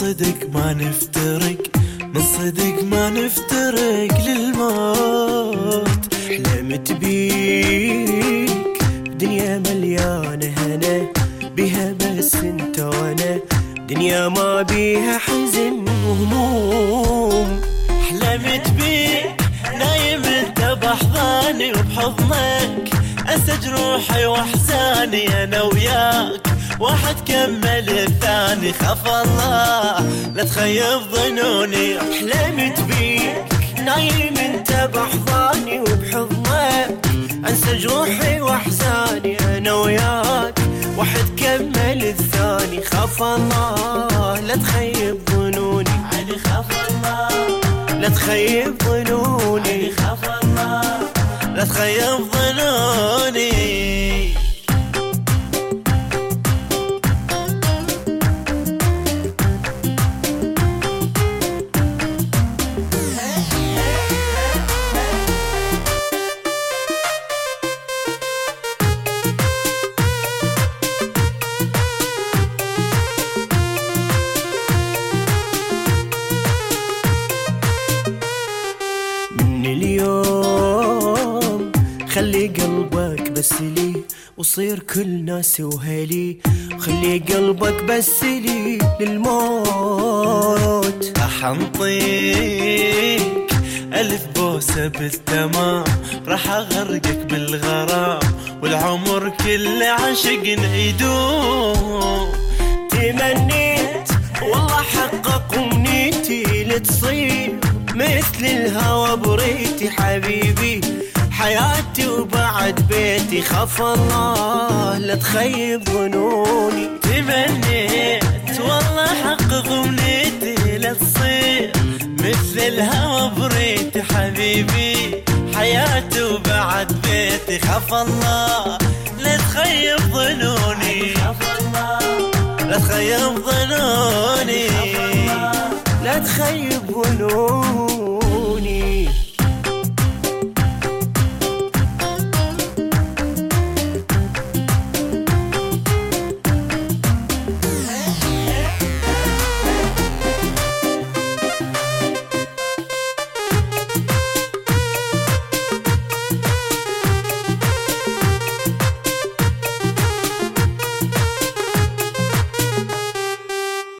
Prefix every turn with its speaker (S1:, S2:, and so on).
S1: صدق ما نفترق، من صدق ما نفترق للموت. حلمت بيك دنيا مليانة هنا، بيها بس انت وانا، دنيا ما بيها حزن وهموم. حلمت بيك نايم انت بحضاني، وبحضنك اسج روحي واحزاني، انا وياك واحد كمل الثاني، خاف الله لا تخيب ظنوني. حلمت بيك نايم انت بحضاني، وبحضنك انسج روحي واحزاني، انا وياك واحد كمل الثاني، خاف الله لا تخيب ظنوني. علي خاف الله لا تخيب ظنوني، علي خاف الله لا تخيب ظنوني. اليوم خلي قلبك بس لي، وصير كل ناسي وهلي، خلي قلبك بس لي للموت. راح انطيك 1000 بوسة بالتمام، راح اغرقك بالغرام، والعمر كله عشقنا يدوم. تمنيت والله حقق امنيتي لتصير مثل الهوى بريتي، حبيبي حياتي وبعد بيتي، خاف الله لا تخيب ظنوني. تمنيت والله حقق امنيتي لا تصير مثل الهوى بريتي، حبيبي حياتي وبعد بيتي، خاف الله لا تخيب ظنوني. خاف الله لا تخيب ظنوني، لا تخيب ظنوني.